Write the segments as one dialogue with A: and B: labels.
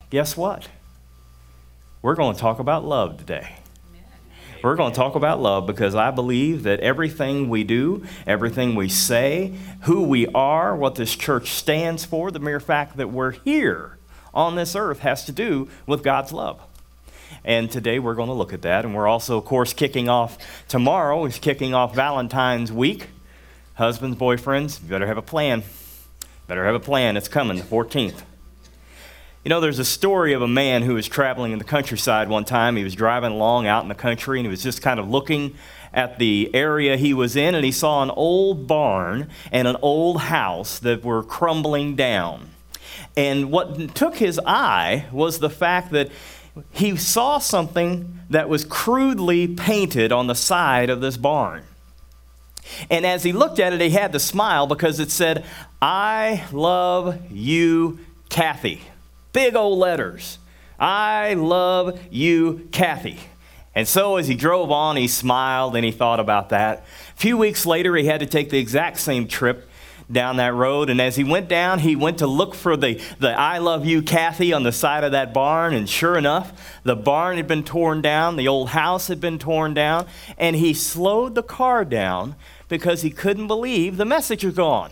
A: guess what? We're going to talk about love today. We're going to talk about love because I believe that everything we do, everything we say, who we are, what this church stands for, the mere fact that we're here on this earth has to do with God's love. And today we're going to look at that. And we're also, of course, kicking off tomorrow. We're kicking off Valentine's week. Husbands, boyfriends, you better have a plan. Better have a plan. It's coming, the 14th. You know, there's a story of a man who was traveling in the countryside one time. He was driving along out in the country, and he was just kind of looking at the area he was in, and he saw an old barn and an old house that were crumbling down. And what took his eye was the fact that he saw something that was crudely painted on the side of this barn. And as he looked at it, he had to smile because it said, "I love you, Kathy." Big old letters. "I love you, Kathy." And so as he drove on, he smiled and he thought about that. A few weeks later, he had to take the exact same trip down that road. And as he went down, he went to look for the "I love you, Kathy" on the side of that barn. And sure enough, the barn had been torn down. The old house had been torn down. And he slowed the car down because he couldn't believe the message was gone.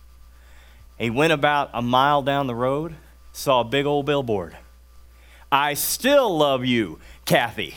A: He went about a mile down the road, saw a big old billboard. "I still love you, Kathy."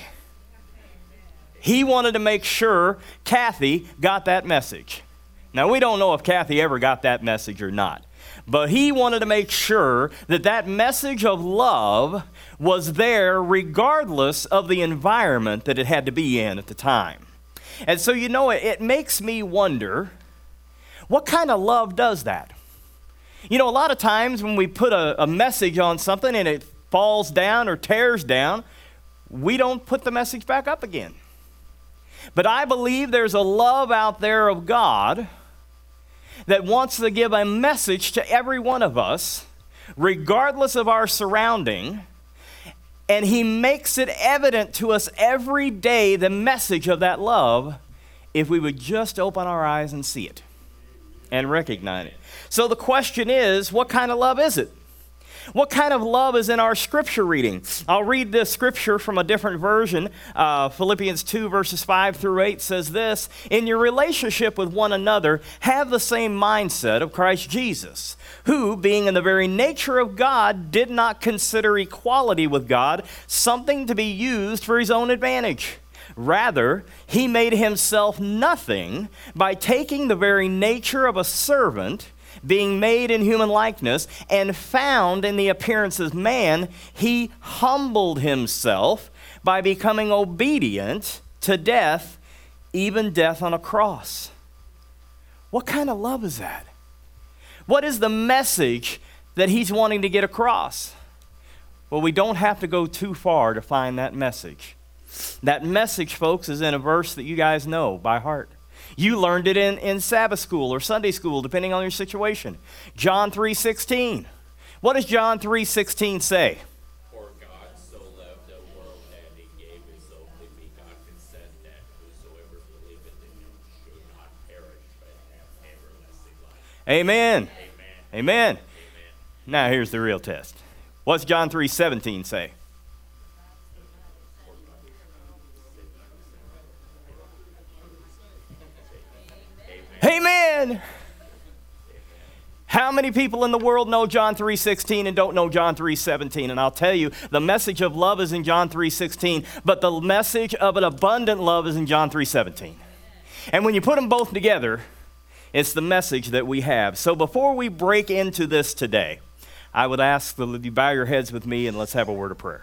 A: He wanted to make sure Kathy got that message. Now, we don't know if Kathy ever got that message or not, but he wanted to make sure that that message of love was there regardless of the environment that it had to be in at the time. And so, you know, it makes me wonder, what kind of love does that? You know, a lot of times when we put a message on something and it falls down or tears down, we don't put the message back up again. But I believe there's a love out there of God that wants to give a message to every one of us, regardless of our surrounding, and he makes it evident to us every day, the message of that love, if we would just open our eyes and see it and recognize it. So the question is, what kind of love is it? What kind of love is in our scripture reading? I'll read this scripture from a different version. Philippians 2 verses 5 through 8 says this: "In your relationship with one another, have the same mindset of Christ Jesus, who, being in the very nature of God, did not consider equality with God something to be used for his own advantage. Rather, he made himself nothing by taking the very nature of a servant, being made in human likeness, and found in the appearance of man, he humbled himself by becoming obedient to death, even death on a cross." What kind of love is that? What is the message that he's wanting to get across? Well, we don't have to go too far to find that message. That message, folks, is in a verse that you guys know by heart. You learned it in Sabbath school or Sunday school, depending on your situation. John 3:16. What does John 3:16 say?
B: "For God so loved the world that he gave his only begotten Son, that whosoever believeth in him should not perish but have everlasting life."
A: Amen.
B: Amen.
A: Amen. Now here's the real test. What's John 3:17 say? Amen. How many people in the world know John 3:16 and don't know John 3:17? And I'll tell you, the message of love is in John 3:16, but the message of an abundant love is in John 3:17. And when you put them both together, it's the message that we have. So before we break into this today, I would ask that you bow your heads with me and let's have a word of prayer.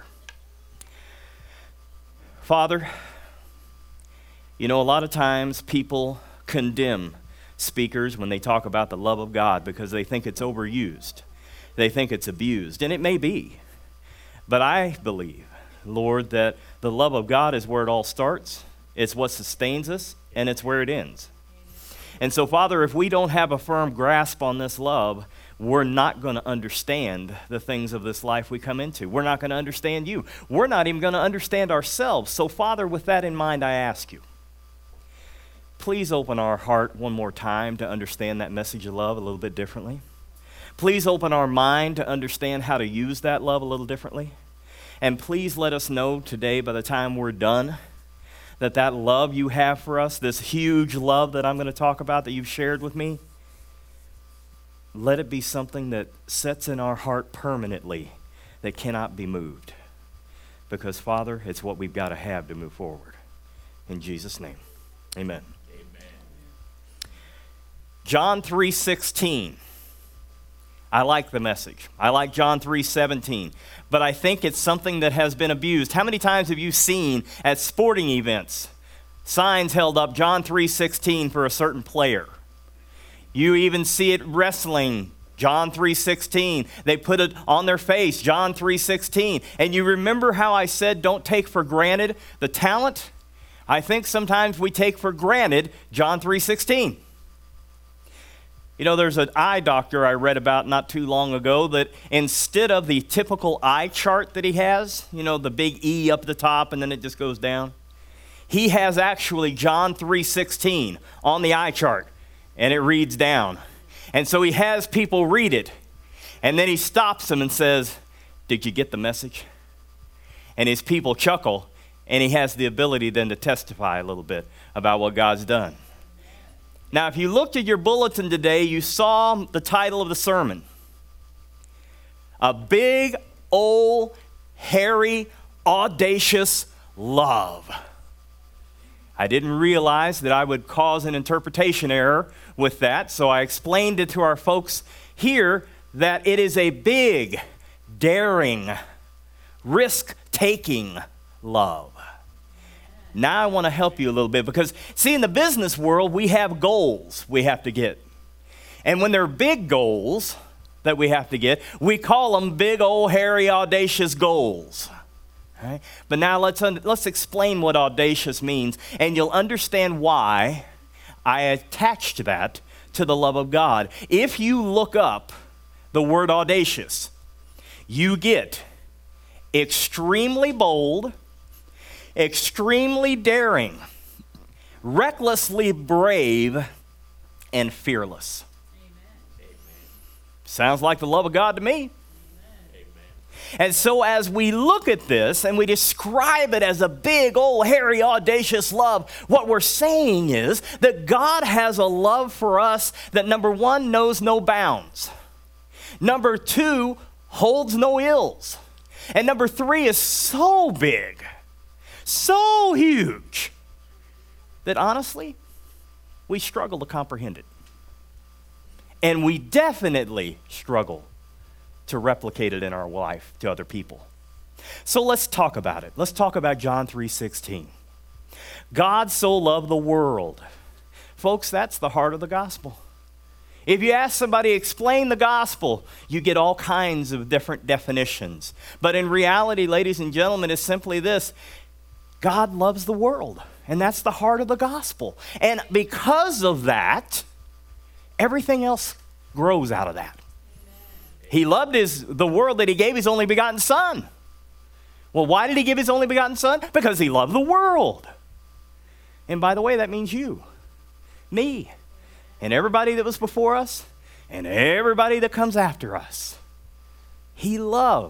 A: Father, you know, a lot of times people condemn speakers when they talk about the love of God because they think it's overused. They think it's abused, and it may be. But I believe, Lord, that the love of God is where it all starts. It's what sustains us, and it's where it ends. And so, Father, if we don't have a firm grasp on this love, we're not going to understand the things of this life we come into. We're not going to understand you. We're not even going to understand ourselves. So, Father, with that in mind, I ask you, please open our heart one more time to understand that message of love a little bit differently. Please open our mind to understand how to use that love a little differently. And please let us know today, by the time we're done, that love you have for us, this huge love that I'm going to talk about that you've shared with me, let it be something that sets in our heart permanently, that cannot be moved. Because, Father, it's what we've got to have to move forward. In Jesus' name, amen.
B: Amen.
A: John 3:16. I like the message. I like John 3:17. But I think it's something that has been abused. How many times have you seen at sporting events signs held up, John 3:16 for a certain player? You even see it wrestling, John 3:16. They put it on their face, John 3:16. And you remember how I said don't take for granted the talent? I think sometimes we take for granted John 3:16. You know, there's an eye doctor I read about not too long ago that instead of the typical eye chart that he has, you know, the big E up the top and then it just goes down, he has actually John 3:16 on the eye chart, and it reads down. And so he has people read it, and then he stops them and says, "Did you get the message?" And his people chuckle, and he has the ability then to testify a little bit about what God's done. Now, if you looked at your bulletin today, you saw the title of the sermon. A big, old, hairy, audacious love. I didn't realize that I would cause an interpretation error with that, so I explained it to our folks here that it is a big, daring, risk-taking love. Now I want to help you a little bit because, see, in the business world, we have goals we have to get. And when they're big goals that we have to get, we call them big, old, hairy, audacious goals. Right? But now let's explain what audacious means, and you'll understand why I attached that to the love of God. If you look up the word audacious, you get extremely bold, extremely daring, recklessly brave, and fearless. Amen. Sounds like the love of God to me. Amen. And so as we look at this and we describe it as a big, old, hairy, audacious love, what we're saying is that God has a love for us that, number one, knows no bounds. Number two, holds no ills. And number three is so big, so huge, that honestly, we struggle to comprehend it. And we definitely struggle to replicate it in our life to other people. So let's talk about it. Let's talk about John 3:16. God so loved the world. Folks, that's the heart of the gospel. If you ask somebody, explain the gospel, you get all kinds of different definitions. But in reality, ladies and gentlemen, it's simply this: God loves the world, and that's the heart of the gospel. And because of that, everything else grows out of that. He loved the world that he gave his only begotten son. Well, why did he give his only begotten son? Because he loved the world. And by the way, that means you, me, and everybody that was before us, and everybody that comes after us. He loves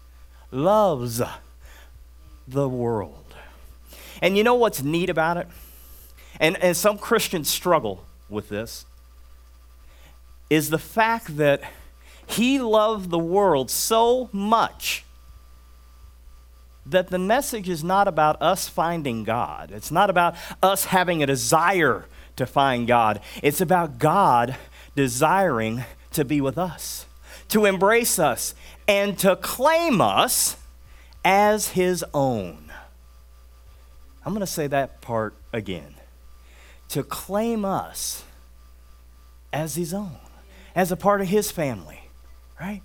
A: the world. And you know what's neat about it? And some Christians struggle with this, is the fact that he loved the world so much that the message is not about us finding God. It's not about us having a desire to find God. It's about God desiring to be with us, to embrace us, and to claim us as his own. I'm going to say that part again. To claim us as his own, as a part of his family, right?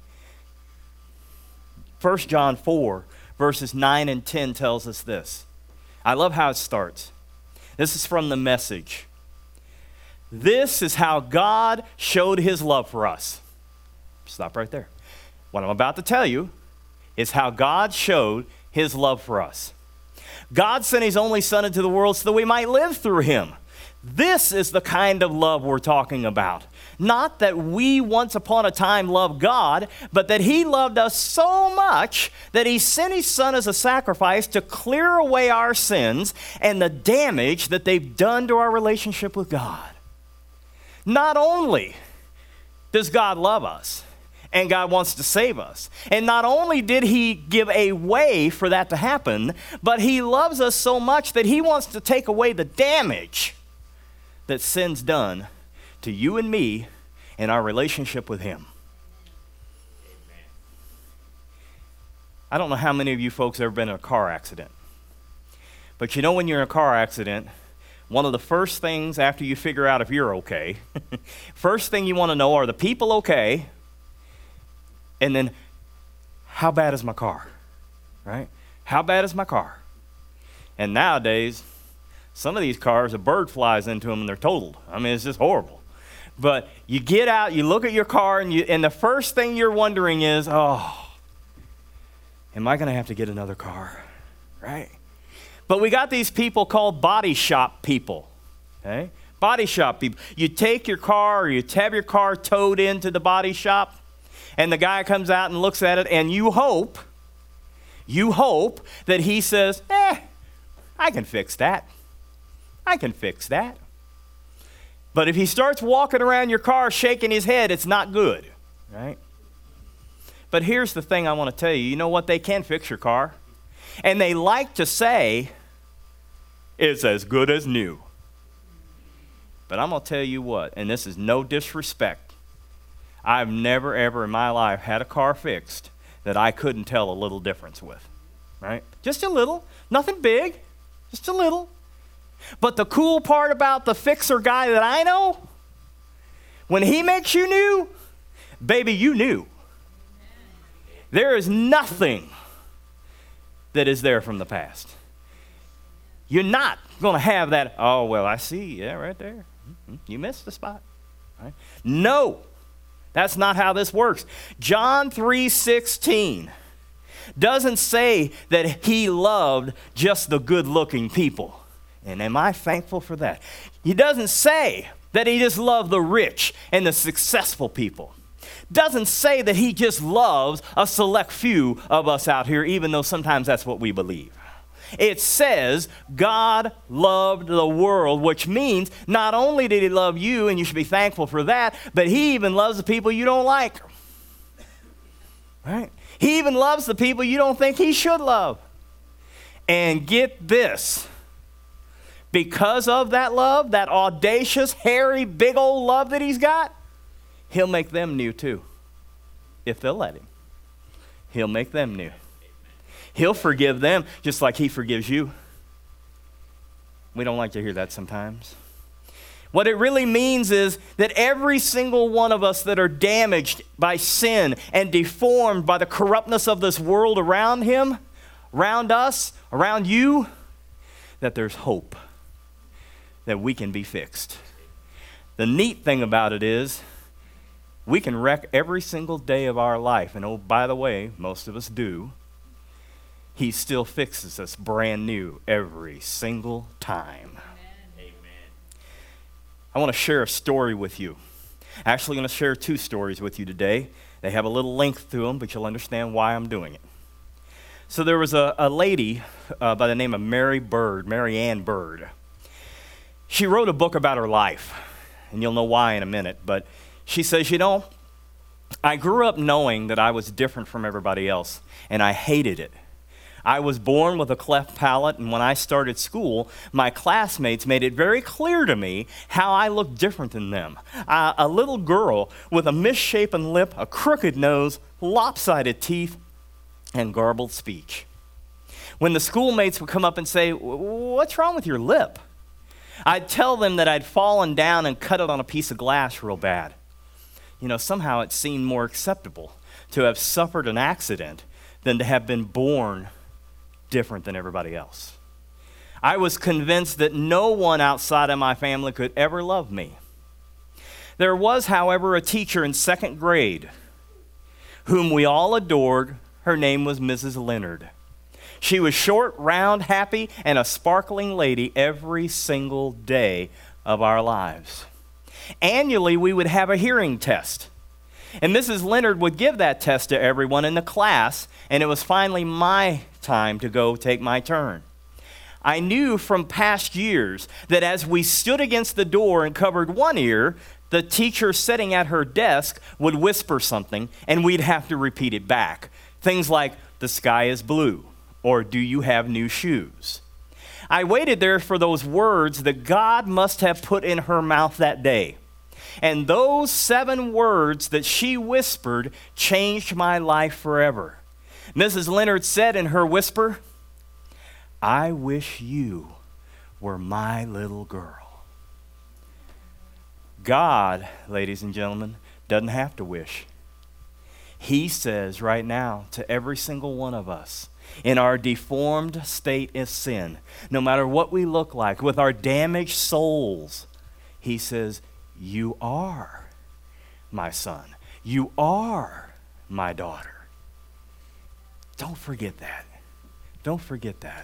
A: 1 John 4, verses 9 and 10 tells us this. I love how it starts. This is from the Message. This is how God showed his love for us. Stop right there. What I'm about to tell you is how God showed his love for us. God sent his only son into the world so that we might live through him. This is the kind of love we're talking about. Not that we once upon a time loved God, but that he loved us so much that he sent his son as a sacrifice to clear away our sins and the damage that they've done to our relationship with God. Not only does God love us, and God wants to save us, and not only did he give a way for that to happen, but he loves us so much that he wants to take away the damage that sin's done to you and me in our relationship with him.
B: Amen.
A: I don't know how many of you folks have ever been in a car accident. But you know, when you're in a car accident, one of the first things after you figure out if you're okay, first thing you want to know, are the people okay? And then, how bad is my car? Right? How bad is my car? And nowadays, some of these cars, a bird flies into them and they're totaled. I mean, it's just horrible. But you get out, you look at your car, and the first thing you're wondering is, oh, am I going to have to get another car? Right? But we got these people called body shop people. Okay? Body shop people. You take your car, or you have your car towed into the body shop, and the guy comes out and looks at it, and you hope that he says, I can fix that. I can fix that. But if he starts walking around your car shaking his head, it's not good, right? But here's the thing I want to tell you. You know what? They can fix your car. And they like to say, it's as good as new. But I'm going to tell you what, and this is no disrespect, I've never, ever in my life had a car fixed that I couldn't tell a little difference with, right? Just a little. Nothing big. Just a little. But the cool part about the fixer guy that I know, when he makes you new, baby, you new. There is nothing that is there from the past. You're not going to have that, oh, well, I see, yeah, right there. You missed the spot. Right? No, that's not how this works. John 3:16 doesn't say that he loved just the good-looking people. And am I thankful for that? He doesn't say that he just loved the rich and the successful people. Doesn't say that he just loves a select few of us out here, even though sometimes that's what we believe. It says God loved the world, which means not only did he love you, and you should be thankful for that, but he even loves the people you don't like. Right? He even loves the people you don't think he should love. And get this. Because of that love, that audacious, hairy, big old love that he's got, he'll make them new too. If they'll let him. He'll make them new. He'll forgive them just like he forgives you. We don't like to hear that sometimes. What it really means is that every single one of us that are damaged by sin and deformed by the corruptness of this world around him, around us, around you, that there's hope. That we can be fixed. The neat thing about it is we can wreck every single day of our life. And oh, by the way, most of us do. He still fixes us brand new every single time.
B: Amen.
A: I want to share a story with you. Actually, I'm going to share two stories with you today. They have a little length to them, but you'll understand why I'm doing it. So there was a lady by the name of Mary Ann Bird. She wrote a book about her life, and you'll know why in a minute, but she says, you know, I grew up knowing that I was different from everybody else, and I hated it. I was born with a cleft palate, and when I started school, my classmates made it very clear to me how I looked different than them. A little girl with a misshapen lip, a crooked nose, lopsided teeth, and garbled speech. When the schoolmates would come up and say, what's wrong with your lip? I'd tell them that I'd fallen down and cut it on a piece of glass real bad. You know, somehow it seemed more acceptable to have suffered an accident than to have been born different than everybody else. I was convinced that no one outside of my family could ever love me. There was, however, a teacher in second grade whom we all adored. Her name was Mrs. Leonard. She was short, round, happy, and a sparkling lady every single day of our lives. Annually, we would have a hearing test. And Mrs. Leonard would give that test to everyone in the class, and it was finally my time to go take my turn. I knew from past years that as we stood against the door and covered one ear, the teacher sitting at her desk would whisper something, and we'd have to repeat it back. Things like, "The sky is blue," or "Do you have new shoes?" I waited there for those words that God must have put in her mouth that day. And those 7 words that she whispered changed my life forever. Mrs. Leonard said in her whisper, "I wish you were my little girl." God, ladies and gentlemen, doesn't have to wish. He says right now to every single one of us, in our deformed state of sin, no matter what we look like, with our damaged souls, he says, "You are my son. You are my daughter." Don't forget that. Don't forget that.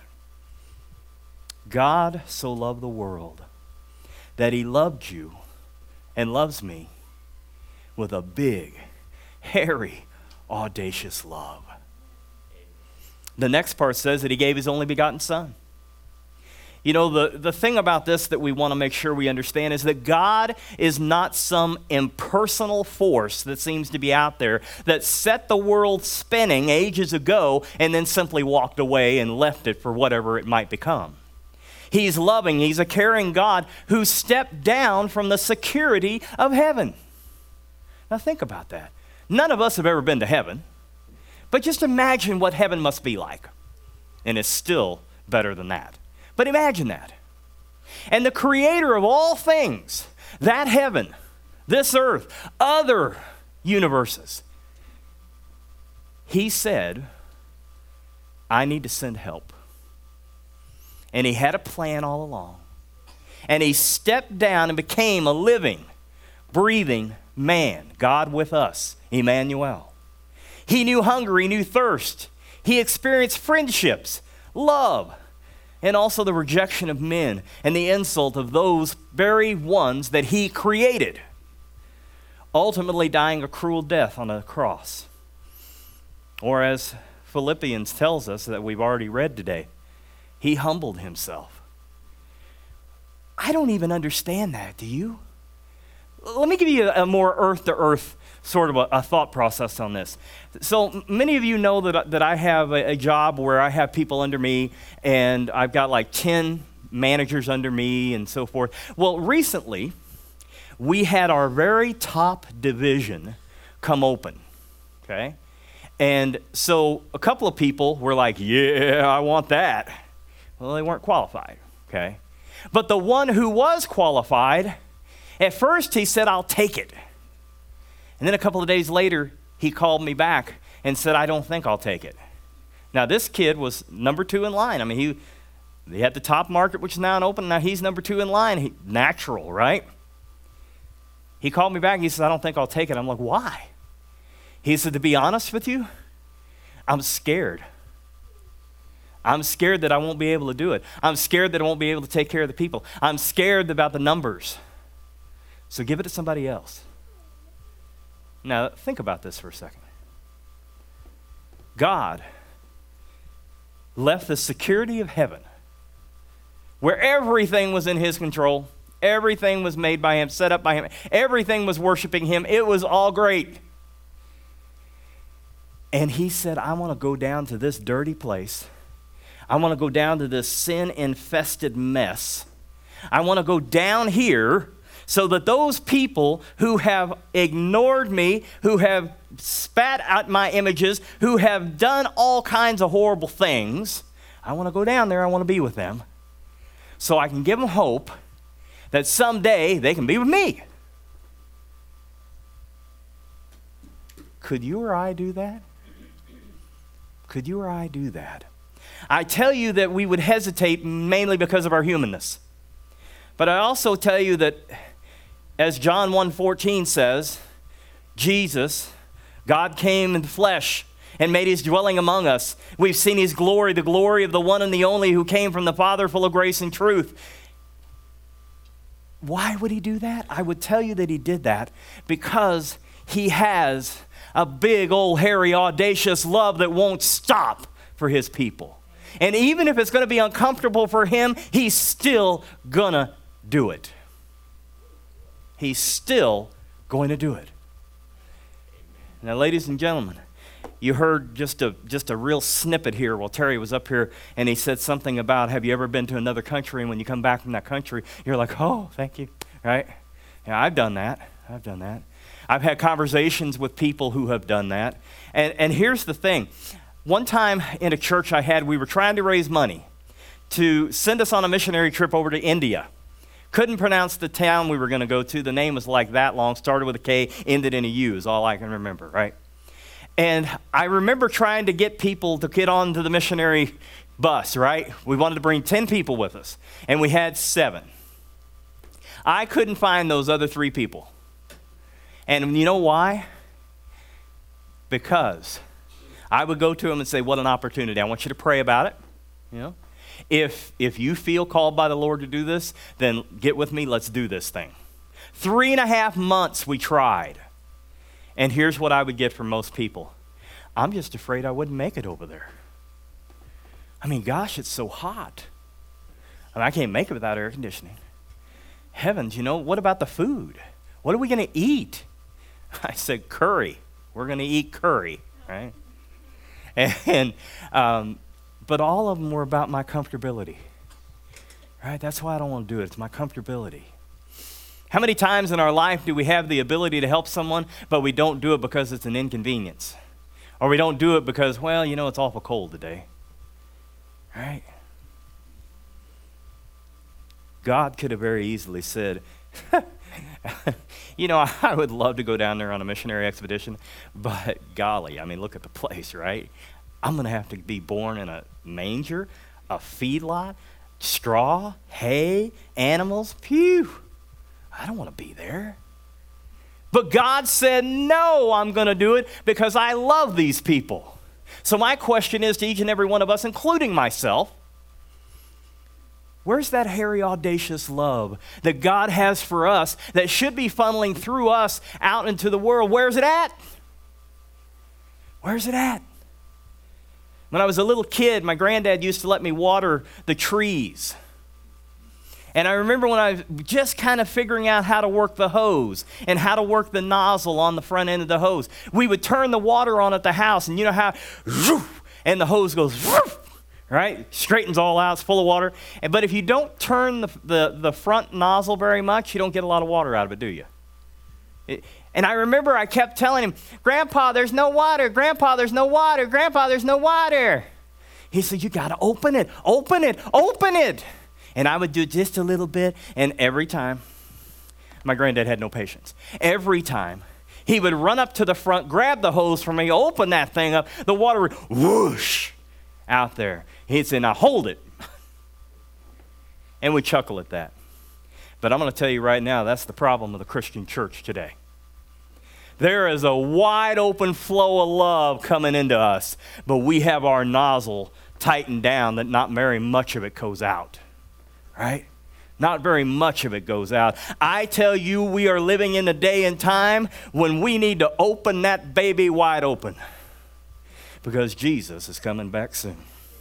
A: God so loved the world that he loved you and loves me with a big, hairy, audacious love. The next part says that he gave his only begotten son. You know, the thing about this that we want to make sure we understand is that God is not some impersonal force that seems to be out there that set the world spinning ages ago and then simply walked away and left it for whatever it might become. He's loving, he's a caring God who stepped down from the security of heaven. Now think about that. None of us have ever been to heaven, but just imagine what heaven must be like. And it's still better than that. But imagine that. And the creator of all things, that heaven, this earth, other universes, he said, "I need to send help." And he had a plan all along. And he stepped down and became a living, breathing man, God with us, Emmanuel. He knew hunger, he knew thirst. He experienced friendships, love, and also the rejection of men and the insult of those very ones that he created, ultimately dying a cruel death on a cross. Or as Philippians tells us that we've already read today, he humbled himself. I don't even understand that, do you? Let me give you a more earth-to-earth sort of a thought process on this. So many of you know that I have a job where I have people under me, and I've got like 10 managers under me and so forth. Well, recently, we had our very top division come open, okay? And so a couple of people were like, "Yeah, I want that." Well, they weren't qualified, okay? But the one who was qualified, at first he said, "I'll take it." And then a couple of days later, he called me back and said, "I don't think I'll take it." Now, this kid was number 2 in line. I mean, he had the top market, which is now open. Now he's number 2 in line. Natural, right? He called me back and he said, "I don't think I'll take it." I'm like, "Why?" He said, "To be honest with you, I'm scared. I'm scared that I won't be able to do it. I'm scared that I won't be able to take care of the people. I'm scared about the numbers. So give it to somebody else." Now, think about this for a second. God left the security of heaven, where everything was in his control, everything was made by him, set up by him, everything was worshiping him. It was all great. And he said, "I want to go down to this dirty place. I want to go down to this sin-infested mess. I want to go down here so that those people who have ignored me, who have spat out my images, who have done all kinds of horrible things, I want to go down there. I want to be with them so I can give them hope that someday they can be with me." Could you or I do that? Could you or I do that? I tell you that we would hesitate mainly because of our humanness. But I also tell you that, as John 1:14 says, Jesus, God came in the flesh and made his dwelling among us. We've seen his glory, the glory of the one and the only who came from the Father, full of grace and truth. why would he do that? I would tell you that he did that because he has a big, old, hairy, audacious love that won't stop for his people. And even if it's going to be uncomfortable for him, he's still going to do it. He's still going to do it. Now, ladies and gentlemen, you heard just a real snippet here while Terry was up here, and he said something about, have you ever been to another country, and when you come back from that country, you're like, oh, thank you, right? Yeah, I've done that. I've had conversations with people who have done that. And here's the thing. One time in a church I had, we were trying to raise money to send us on a missionary trip over to India. Couldn't pronounce the town we were going to go to. The name was like that long, started with a K, ended in a U is all I can remember, right? And I remember trying to get people to get onto the missionary bus, right? We wanted to bring 10 people with us, and we had 7. I couldn't find those other 3 people. And you know why? Because I would go to them and say, what an opportunity. I want you to pray about it. You know, if you feel called by the Lord to do this, then get with me, let's do this thing. 3.5 months we tried. And here's what I would get from most people. I'm just afraid I wouldn't make it over there. I mean, gosh, it's so hot. I can't make it without air conditioning. Heavens, what about the food? What are we going to eat? I said, curry. We're going to eat curry, right? But all of them were about my comfortability, right? That's why I don't want to do it. It's my comfortability. How many times in our life do we have the ability to help someone, but we don't do it because it's an inconvenience? Or we don't do it because, it's awful cold today, right? God could have very easily said, I would love to go down there on a missionary expedition, but golly, look at the place, right? I'm going to have to be born in a manger, a feedlot, straw, hay, animals. Phew, I don't want to be there. But God said, no, I'm going to do it because I love these people. So my question is to each and every one of us, including myself, where's that hairy, audacious love that God has for us that should be funneling through us out into the world? Where's it at? Where's it at? When I was a little kid, my granddad used to let me water the trees. And I remember when I was just kind of figuring out how to work the hose and how to work the nozzle on the front end of the hose. We would turn the water on at the house, and you know how, and the hose goes, right? Straightens all out, it's full of water. But if you don't turn the front nozzle very much, you don't get a lot of water out of it, do you? And I remember I kept telling him, Grandpa, there's no water. Grandpa, there's no water. Grandpa, there's no water. He said, you got to open it, open it, open it. And I would do just a little bit, and every time, my granddad had no patience. Every time, he would run up to the front, grab the hose from me, open that thing up, the water would whoosh out there. He'd say, now hold it. And we chuckle at that. But I'm going to tell you right now, that's the problem of the Christian church today. There is a wide open flow of love coming into us, but we have our nozzle tightened down that not very much of it goes out. Right? Not very much of it goes out. I tell you, we are living in a day and time when we need to open that baby wide open because Jesus is coming back soon.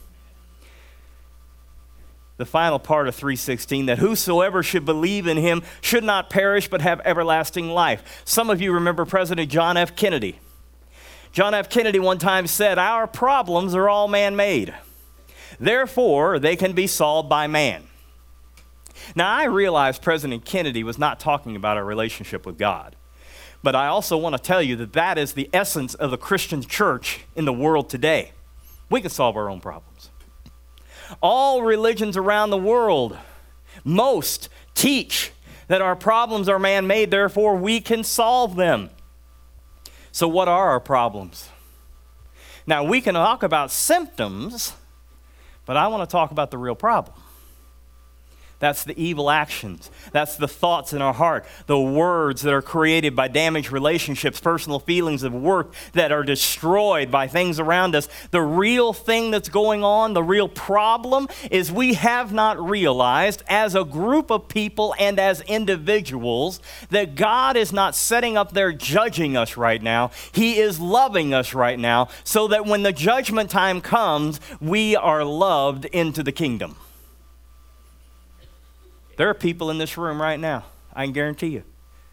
A: The final part of 3:16, that whosoever should believe in him should not perish but have everlasting life. Some of you remember President John F. Kennedy. John F. Kennedy one time said, our problems are all man-made. Therefore, they can be solved by man. Now, I realize President Kennedy was not talking about our relationship with God. But I also want to tell you that that is the essence of the Christian church in the world today. We can solve our own problems. All religions around the world, most teach that our problems are man-made, therefore we can solve them. So what are our problems? Now, we can talk about symptoms, but I want to talk about the real problem. That's the evil actions. That's the thoughts in our heart, the words that are created by damaged relationships, personal feelings of worth that are destroyed by things around us. The real thing that's going on, the real problem, is we have not realized as a group of people and as individuals that God is not sitting up there judging us right now. He is loving us right now so that when the judgment time comes, we are loved into the kingdom. There are people in this room right now, I can guarantee you,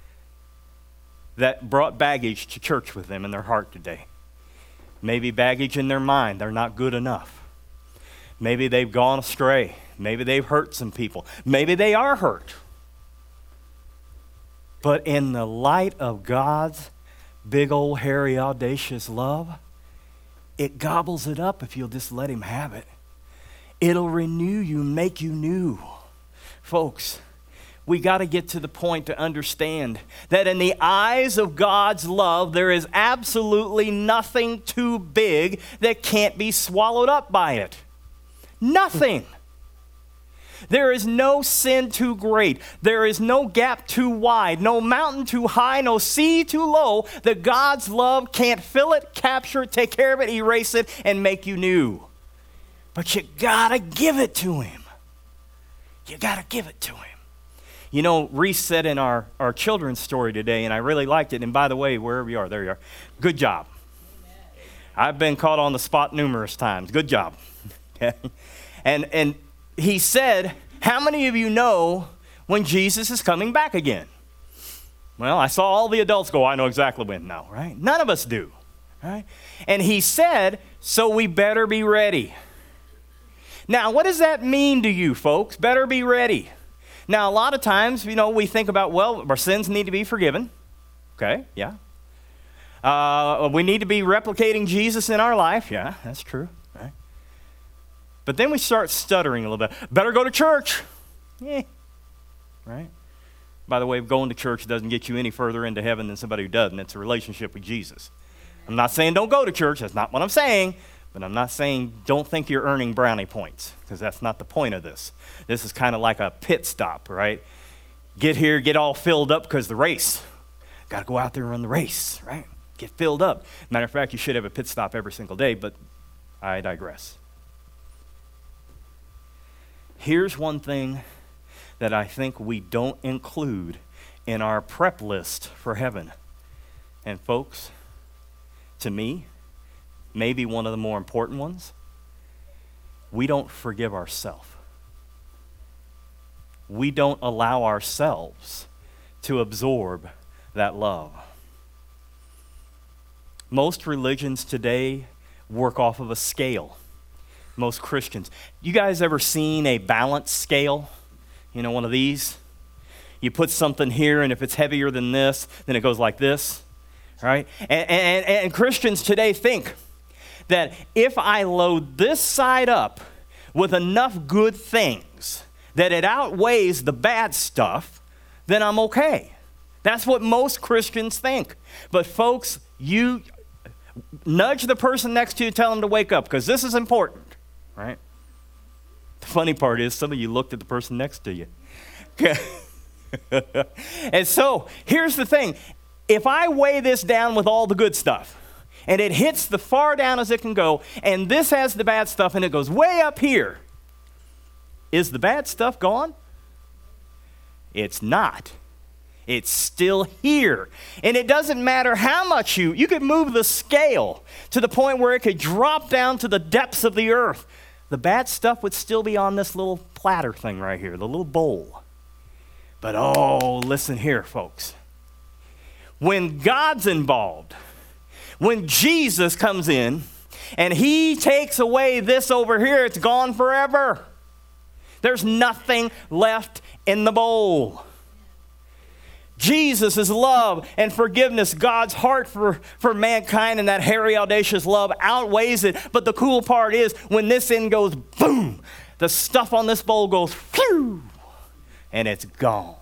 A: that brought baggage to church with them in their heart today. Maybe baggage in their mind, they're not good enough. Maybe they've gone astray. Maybe they've hurt some people. Maybe they are hurt. But in the light of God's big old hairy audacious love, it gobbles it up if you'll just let him have it. It'll renew you, make you new. Folks, we got to get to the point to understand that in the eyes of God's love, there is absolutely nothing too big that can't be swallowed up by it. Nothing. There is no sin too great. There is no gap too wide, no mountain too high, no sea too low that God's love can't fill it, capture it, take care of it, erase it, and make you new. But you got to give it to him. You got to give it to him. You know, Reese said in our children's story today, and I really liked it, and by the way, wherever you are, there you are. Good job. Amen. I've been caught on the spot numerous times. Good job. Okay? And he said, how many of you know when Jesus is coming back again? Well, I saw all the adults go, I know exactly when. No, right? None of us do. Right? And he said, so we better be ready. Now, what does that mean to you, folks? Better be ready. Now, a lot of times, you know, we think about, well, our sins need to be forgiven. Okay, yeah. We need to be replicating Jesus in our life. Yeah, that's true. Right? But then we start stuttering a little bit. Better go to church. Yeah. Right? By the way, going to church doesn't get you any further into heaven than somebody who doesn't. It's a relationship with Jesus. I'm not saying don't go to church. That's not what I'm saying. But I'm not saying don't think you're earning brownie points, because that's not the point of this. This is kind of like a pit stop, right? Get here, get all filled up because the race. Got to go out there and run the race, right? Get filled up. Matter of fact, you should have a pit stop every single day, but I digress. Here's one thing that I think we don't include in our prep list for heaven. And folks, to me, maybe one of the more important ones, we don't forgive ourselves. We don't allow ourselves to absorb that love. Most religions today work off of a scale. Most Christians. You guys ever seen a balance scale? You know, one of these? You put something here, and if it's heavier than this, then it goes like this, right? And Christians today think that if I load this side up with enough good things that it outweighs the bad stuff, then I'm okay. That's what most Christians think. But folks, you nudge the person next to you, tell them to wake up, because this is important, right? The funny part is some of you looked at the person next to you. And so here's the thing. If I weigh this down with all the good stuff, and it hits the far down as it can go, and this has the bad stuff, and it goes way up here, is the bad stuff gone? It's not. It's still here. And it doesn't matter how much you could move the scale to the point where it could drop down to the depths of the earth. The bad stuff would still be on this little platter thing right here, the little bowl. But oh, listen here, folks. When God's involved, when Jesus comes in and he takes away this over here, it's gone forever. There's nothing left in the bowl. Jesus' love and forgiveness, God's heart for mankind and that hairy, audacious love outweighs it. But the cool part is when this end goes boom, the stuff on this bowl goes phew, and it's gone.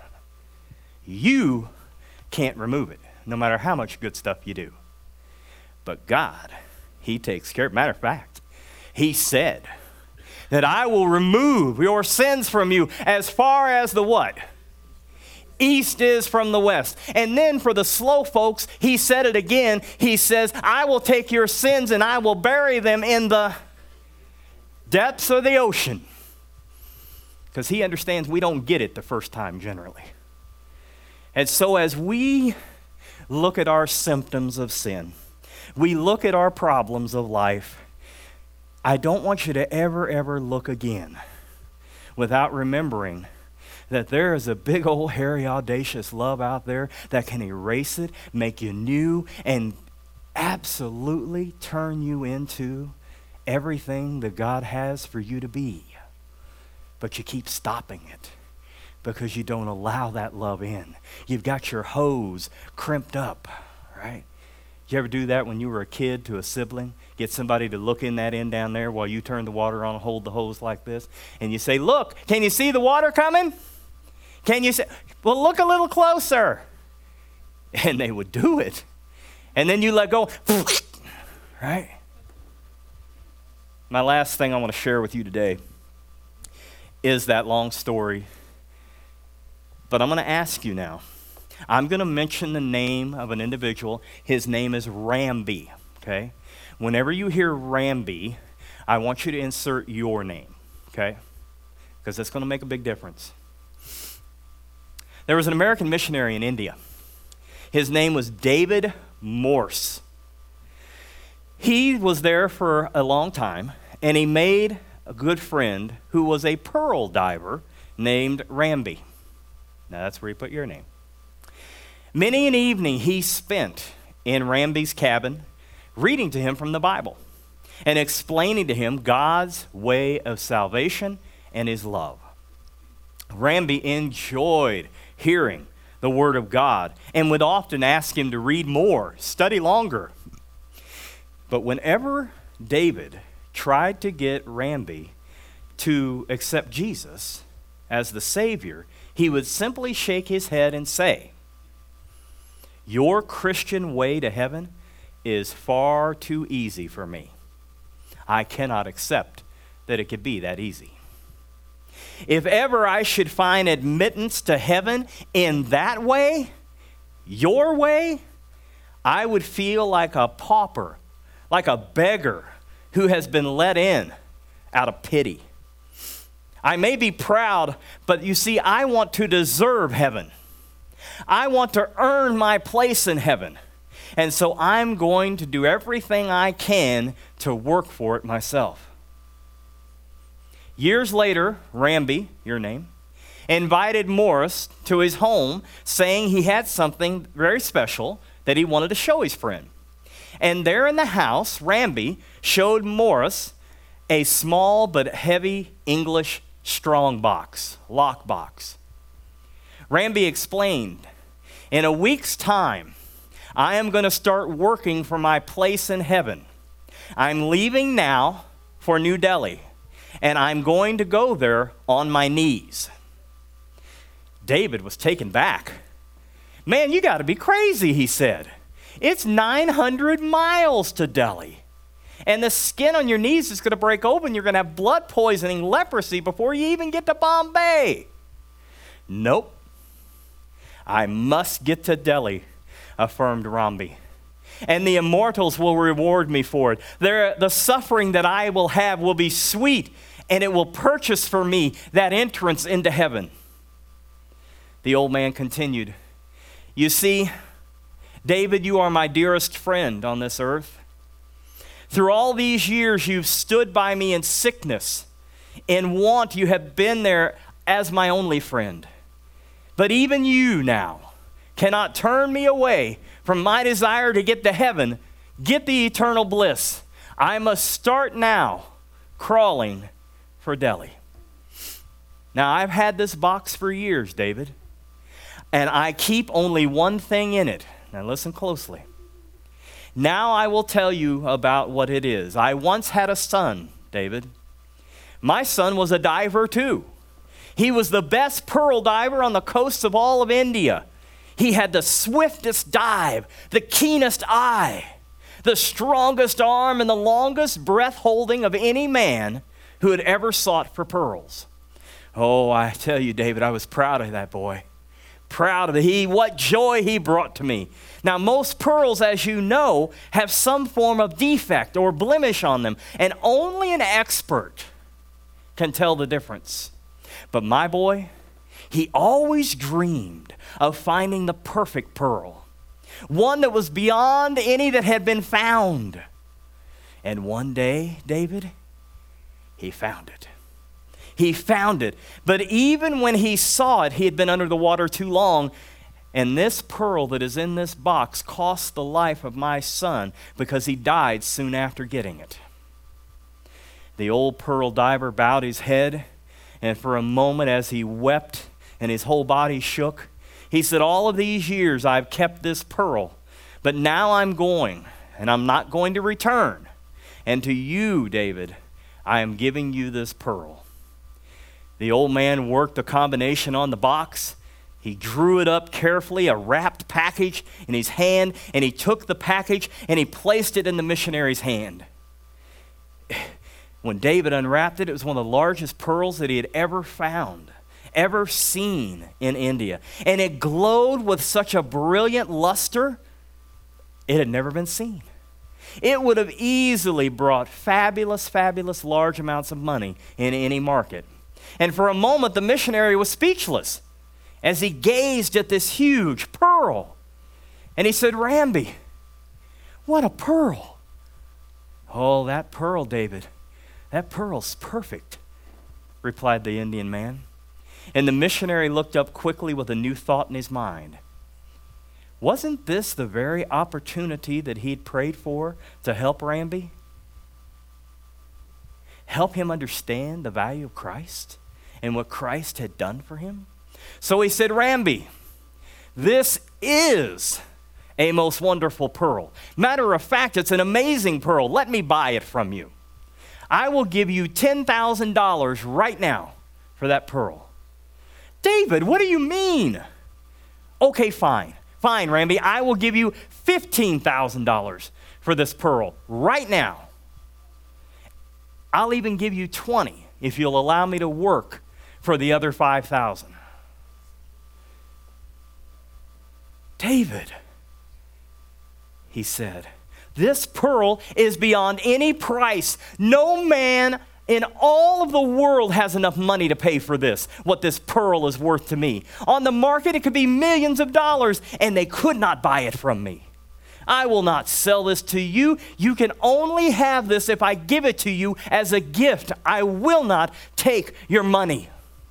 A: You can't remove it, no matter how much good stuff you do. But God, he takes care. Matter of fact, he said that I will remove your sins from you as far as the what? East is from the west. And then for the slow folks, he said it again. He says, I will take your sins and I will bury them in the depths of the ocean. Because he understands we don't get it the first time generally. And so as we look at our symptoms of sin, we look at our problems of life, I don't want you to ever look again without remembering that there is a big old hairy audacious love out there that can erase it, make you new, and absolutely turn you into everything that God has for you to be. But you keep stopping it because you don't allow that love in. You've got your hose crimped up, right? You ever do that when you were a kid to a sibling? Get somebody to look in that end down there while you turn the water on and hold the hose like this. And you say, look, can you see the water coming? Can you say, well, look a little closer. And they would do it. And then you let go, right? My last thing I want to share with you today is that long story. But I'm going to ask you now. I'm going to mention the name of an individual. His name is Ramby, okay? Whenever you hear Ramby, I want you to insert your name, okay? Because that's going to make a big difference. There was an American missionary in India. His name was David Morse. He was there for a long time, and he made a good friend who was a pearl diver named Ramby. Now that's where you put your name. Many an evening he spent in Ramby's cabin reading to him from the Bible and explaining to him God's way of salvation and his love. Ramby enjoyed hearing the word of God and would often ask him to read more, study longer. But whenever David tried to get Ramby to accept Jesus as the Savior, he would simply shake his head and say, your Christian way to heaven is far too easy for me. I cannot accept that it could be that easy. If ever I should find admittance to heaven in that way, your way, I would feel like a pauper, like a beggar who has been let in out of pity. I may be proud, but you see, I want to deserve heaven. I want to earn my place in heaven. And so I'm going to do everything I can to work for it myself. Years later, Ramby, your name, invited Morris to his home, saying he had something very special that he wanted to show his friend. And there in the house, Ramby showed Morris a small but heavy English strong box, lock box. Ramby explained, in a week's time, I am going to start working for my place in heaven. I'm leaving now for New Delhi, and I'm going to go there on my knees. David was taken back. Man, you got to be crazy, he said. It's 900 miles to Delhi. And the skin on your knees is going to break open. You're going to have blood poisoning, leprosy before you even get to Bombay. Nope. I must get to Delhi, affirmed Ramby. And the immortals will reward me for it. The suffering that I will have will be sweet, and it will purchase for me that entrance into heaven. The old man continued, you see, David, you are my dearest friend on this earth. Through all these years, you've stood by me in sickness. In want, you have been there as my only friend. But even you now cannot turn me away from my desire to get to heaven, get the eternal bliss. I must start now crawling for Delhi. Now, I've had this box for years, David, and I keep only one thing in it. Now, listen closely. Now I will tell you about what it is. I once had a son, David. My son was a diver too. He was the best pearl diver on the coasts of all of India. He had the swiftest dive, the keenest eye, the strongest arm, and the longest breath holding of any man who had ever sought for pearls. Oh, I tell you, David, I was proud of that boy. Proud of what joy he brought to me. Now, most pearls, as you know, have some form of defect or blemish on them, and only an expert can tell the difference. But my boy, he always dreamed of finding the perfect pearl, one that was beyond any that had been found. And one day, David, he found it. He found it. But even when he saw it, he had been under the water too long. And this pearl that is in this box cost the life of my son because he died soon after getting it. The old pearl diver bowed his head, and for a moment as he wept and his whole body shook, he said, all of these years I've kept this pearl, but now I'm going, and I'm not going to return. And to you, David, I am giving you this pearl. The old man worked a combination on the box. He drew it up carefully, a wrapped package in his hand, and he took the package and he placed it in the missionary's hand. When David unwrapped it, it was one of the largest pearls that he had ever found, ever seen in India. And it glowed with such a brilliant luster, it had never been seen. It would have easily brought fabulous, fabulous large amounts of money in any market. And for a moment, the missionary was speechless as he gazed at this huge pearl. And he said, Ramby, what a pearl. Oh, that pearl, David, that pearl's perfect, replied the Indian man. And the missionary looked up quickly with a new thought in his mind. Wasn't this the very opportunity that he'd prayed for to help Ramby? Help him understand the value of Christ and what Christ had done for him? So he said, Ramby, this is a most wonderful pearl. Matter of fact, it's an amazing pearl. Let me buy it from you. I will give you $10,000 right now for that pearl. David, what do you mean? Okay, fine. Fine, Ramby, I will give you $15,000 for this pearl right now. I'll even give you 20 if you'll allow me to work for the other 5,000. David, he said, this pearl is beyond any price. No man in all of the world has enough money to pay for this, what this pearl is worth to me. On the market, it could be millions of dollars, and they could not buy it from me. I will not sell this to you. You can only have this if I give it to you as a gift. I will not take your money.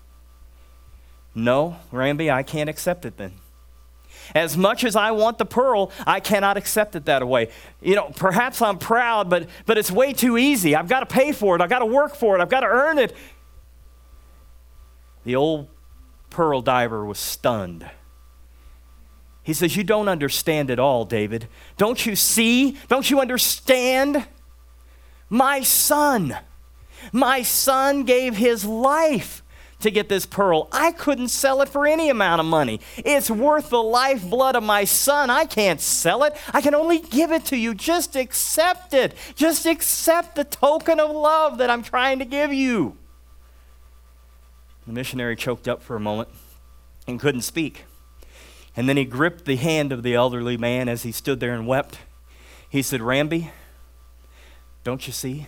A: No, Ramby, I can't accept it then. As much as I want the pearl, I cannot accept it that way. You know, perhaps I'm proud, but it's way too easy. I've got to pay for it. I've got to work for it. I've got to earn it. The old pearl diver was stunned. He says, you don't understand at all, David. Don't you see? Don't you understand? My son gave his life to get this pearl. I couldn't sell it for any amount of money. It's worth the lifeblood of my son. I can't sell it. I can only give it to you. Just accept it. Just accept the token of love that I'm trying to give you. The missionary choked up for a moment and couldn't speak. And then he gripped the hand of the elderly man as he stood there and wept. He said, Ramby, don't you see?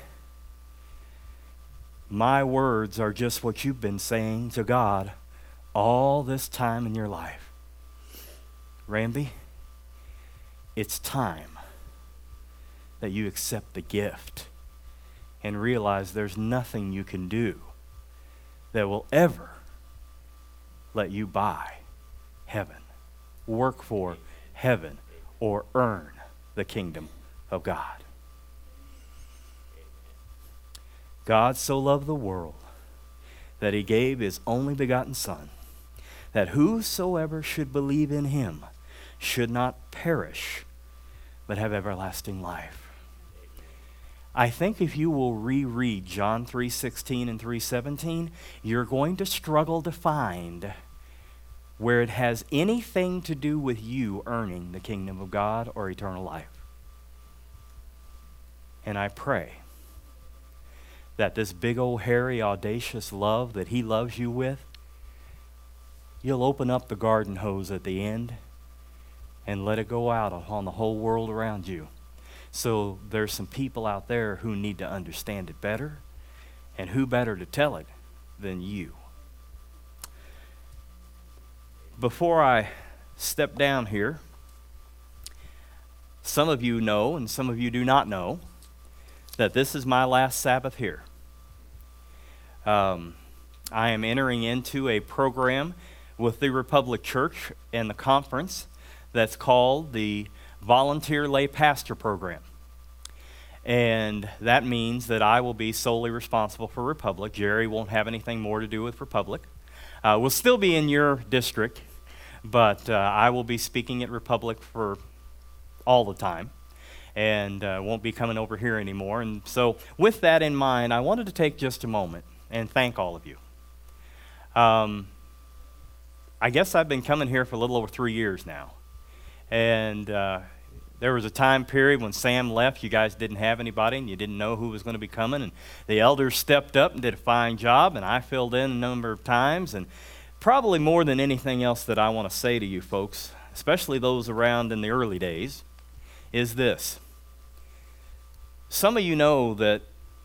A: My words are just what you've been saying to God all this time in your life. Ramby, it's time that you accept the gift and realize there's nothing you can do that will ever let you buy heaven, work for heaven, or earn the kingdom of God. God so loved the world that he gave his only begotten Son, that whosoever should believe in him should not perish, but have everlasting life. I think if you will reread John 3:16 and 3:17, you're going to struggle to find where it has anything to do with you earning the kingdom of God or eternal life. And I pray that this big old hairy audacious love that he loves you with, you'll open up the garden hose at the end and let it go out on the whole world around you. So there's some people out there who need to understand it better, and who better to tell it than you. Before I step down here, some of you know and some of you do not know that this is my last Sabbath here. I am entering into a program with the Republic Church and the conference that's called the Volunteer Lay Pastor Program. And that means that I will be solely responsible for Republic. Jerry won't have anything more to do with Republic. We'll still be in your district, but I will be speaking at Republic for all the time, and won't be coming over here anymore. And so with that in mind, I wanted to take just a moment and thank all of you. I guess I've been coming here for a little over 3 years now. And there was a time period when Sam left, you guys didn't have anybody and you didn't know who was going to be coming. And the elders stepped up and did a fine job, and I filled in a number of times. And probably more than anything else that I want to say to you folks, especially those around in the early days, is this. Some of you know that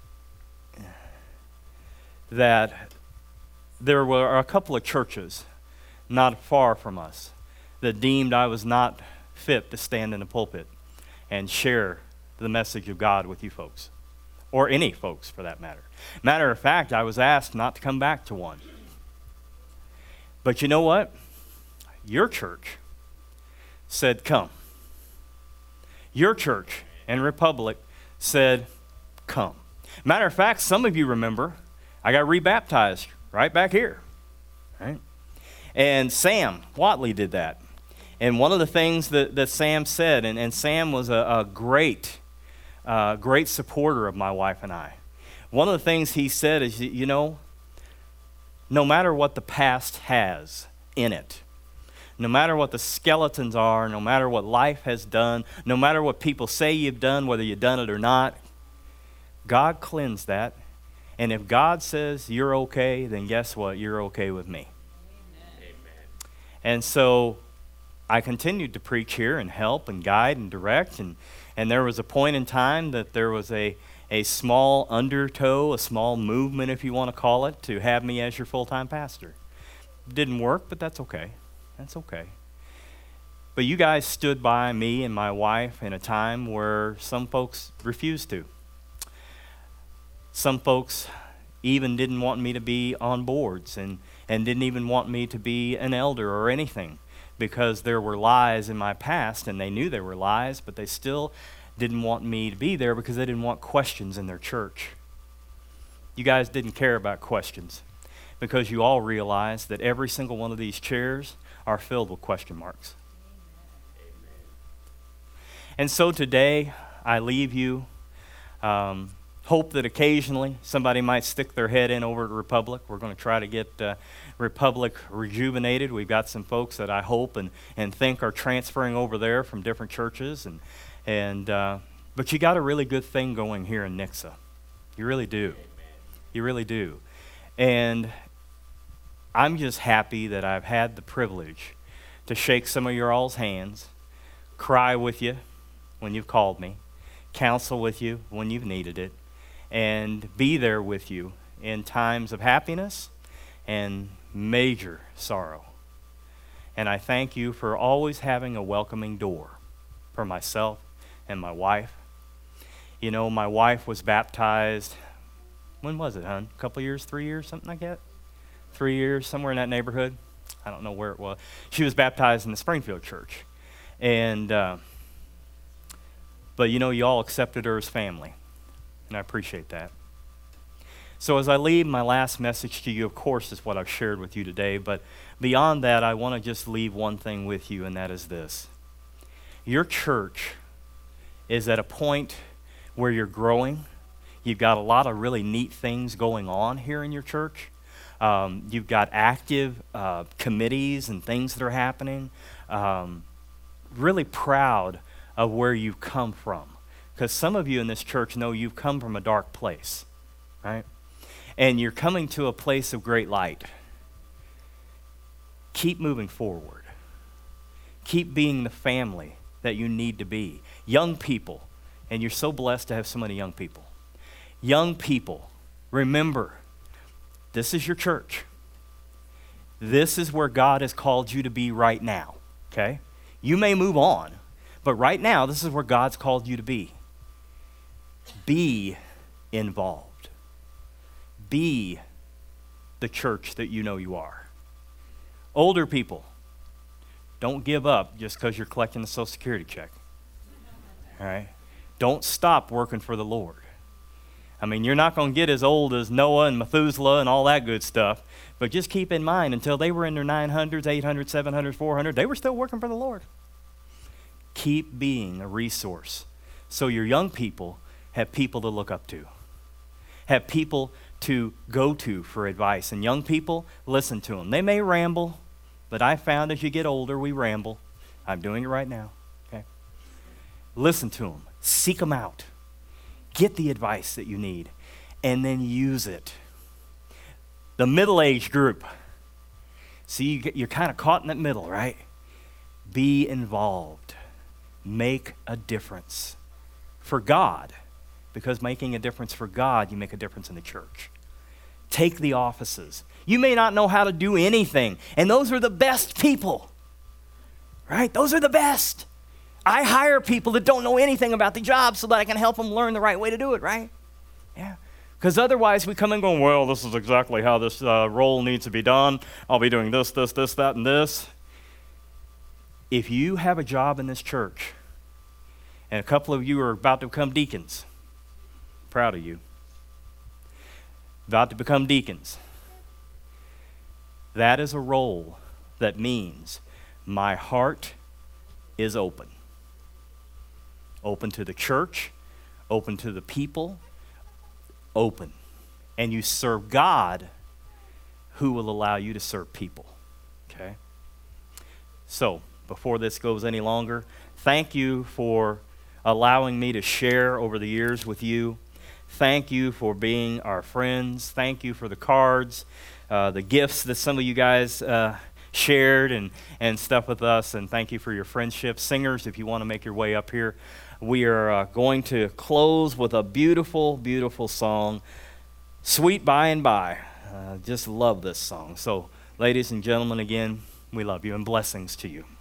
A: there were a couple of churches not far from us that deemed I was not fit to stand in the pulpit and share the message of God with you folks, or any folks for that matter. Matter of fact, I was asked not to come back to one. But you know what? Your church said, come. Your church and Republic said, come. Matter of fact, some of you remember, I got rebaptized right back here, right? And Sam Watley did that. And one of the things that Sam said, and Sam was a great supporter of my wife and I. One of the things he said is, you know, no matter what the past has in it, no matter what the skeletons are, no matter what life has done, no matter what people say you've done, whether you've done it or not, God cleansed that. And if God says you're okay, then guess what? You're okay with me. Amen. And so I continued to preach here and help and guide and direct. And there was a point in time that there was a small undertow, a small movement, if you want to call it, to have me as your full-time pastor. Didn't work, but that's okay. That's okay. But you guys stood by me and my wife in a time where some folks refused to. Some folks even didn't want me to be on boards and didn't even want me to be an elder or anything, because there were lies in my past, and they knew there were lies, but they still didn't want me to be there because they didn't want questions in their church. You guys didn't care about questions because you all realized that every single one of these chairs are filled with question marks. Amen. And so today, I leave you. Hope that occasionally somebody might stick their head in over at Republic. We're going to try to get Republic rejuvenated. We've got some folks that I hope and think are transferring over there from different churches. But you got a really good thing going here in Nixa. You really do. You really do. And I'm just happy that I've had the privilege to shake some of your all's hands, cry with you when you've called me, counsel with you when you've needed it, and be there with you in times of happiness and major sorrow. And I thank you for always having a welcoming door for myself and my wife. You know, my wife was baptized, when was it, hon? A couple years, 3 years, something like that? 3 years, somewhere in that neighborhood. I don't know where it was. She was baptized in the Springfield church. And, but you know, you all accepted her as family. And I appreciate that. So as I leave, my last message to you, of course, is what I've shared with you today. But beyond that, I want to just leave one thing with you, and that is this. Your church is at a point where you're growing. You've got a lot of really neat things going on here in your church. You've got active committees and things that are happening. Really proud of where you've come from. Because some of you in this church know you've come from a dark place. right? And you're coming to a place of great light. Keep moving forward. Keep being the family that you need to be. Young people, and you're so blessed to have so many young people. Young people, remember, this is your church. This is where God has called you to be right now, okay? You may move on, but right now, this is where God's called you to be. Be involved. Be the church that you know you are. Older people, don't give up just because you're collecting the Social Security check, all right? Don't stop working for the Lord. I mean, you're not going to get as old as Noah and Methuselah and all that good stuff, but just keep in mind, until they were in their 900s, 800s, 700s, 400s, they were still working for the Lord. Keep being a resource so your young people have people to look up to, have people to go to for advice. And young people, listen to them. They may ramble, but I found as you get older, we ramble. I'm doing it right now, okay? Listen to them. Seek them out. Get the advice that you need, and then use it. The middle-aged group. See, you're kind of caught in that middle, right? Be involved. Make a difference for God, because making a difference for God, you make a difference in the church. Take the offices. You may not know how to do anything, and those are the best people, right? Those are the best. I hire people that don't know anything about the job so that I can help them learn the right way to do it, right? Yeah. Because otherwise we come in going, well, this is exactly how this role needs to be done. I'll be doing this, this, this, that, and this. If you have a job in this church, and a couple of you are about to become deacons, proud of you, about to become deacons, that is a role that means my heart is open. Open to the church, open to the people, open. And you serve God, who will allow you to serve people, okay? So, before this goes any longer, thank you for allowing me to share over the years with you. Thank you for being our friends. Thank you for the cards, the gifts that some of you guys shared and stuff with us, and thank you for your friendship. Singers, if you want to make your way up here, we are going to close with a beautiful, beautiful song, Sweet By and By. Just love this song. So, ladies and gentlemen, again, we love you, and blessings to you.